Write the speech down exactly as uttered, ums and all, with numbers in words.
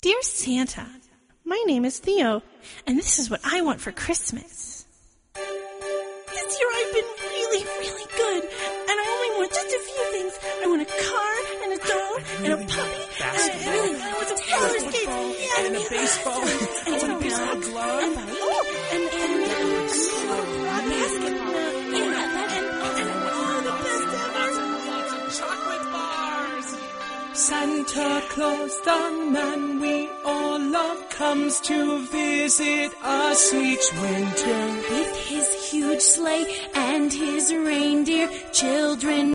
Dear Santa, my name is Theo, and this is what I want for Christmas. This year I've been really, really good, and I only want just a few things. I want a car, and a dog, and a puppy, and I really want some roller skates, yeah, and a baseball, and and a baseball glove, and oh, and and and a basketball, yeah, and and oh, the best ever. Lots of chocolate bars. Santa Claus, the man we all love, comes to visit us each winter with his huge sleigh and his reindeer children.